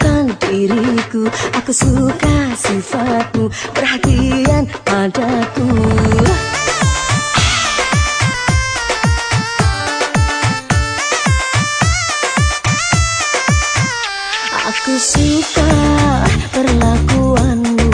tentang diriku. Aku suka sifatmu, perhatian padaku. Aku suka perlakuanmu,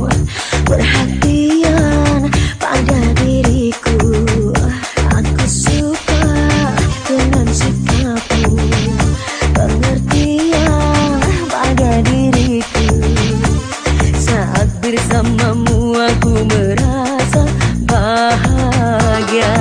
perhatian pada diriku. Aku suka dengan sikapmu, pengertian pada diriku. Saat bersamamu aku merasa bahagia.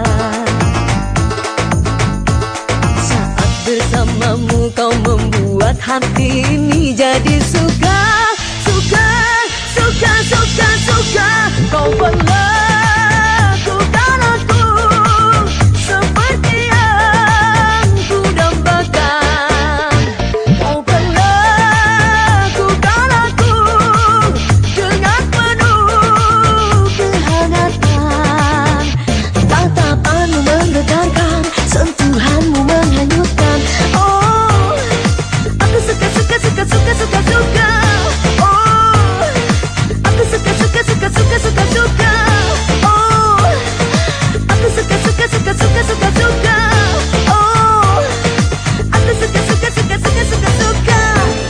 Saat bersamamu kau membuat hati ini jadi suka, suka, suka, suka, suka. Kau perlakukan aku seperti yang ku dambakan. Kau perlakukan aku dengan penuh kehangatan. Tatapanmu menggetarkan, sentuhanmu menghanyutkan. Oh, aku suka, suka, suka, suka, suka, suka. Oh, aku suka, suka, suka, suka, suka, suka. Oh, aku suka, suka, suka, suka, suka, suka. Oh, aku suka, suka, suka, suka, suka, suka.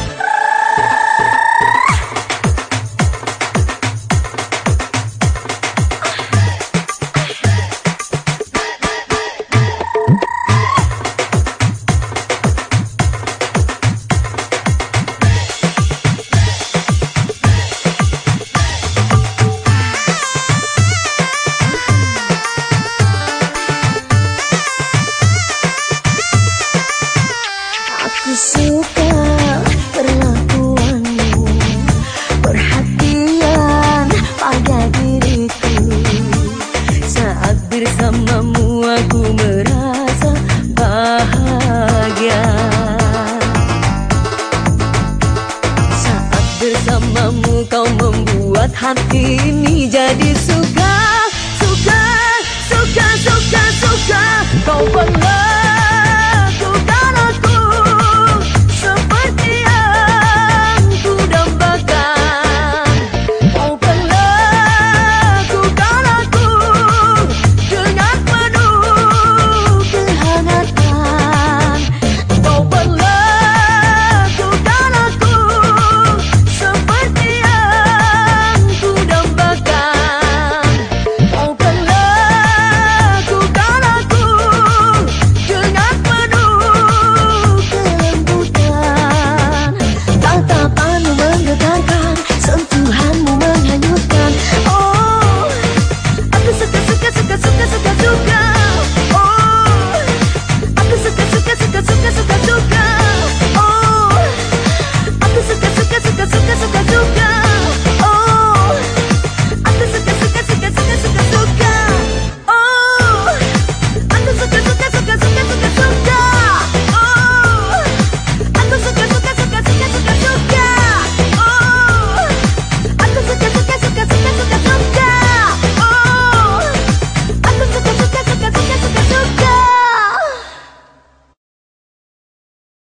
Aku suka perlakuanmu, perhatian pada diriku. Saat bersamamu aku merasa bahagia. Saat bersamamu kau membuat hati ini jadi suka, suka, suka, suka, suka. Kau perlakukan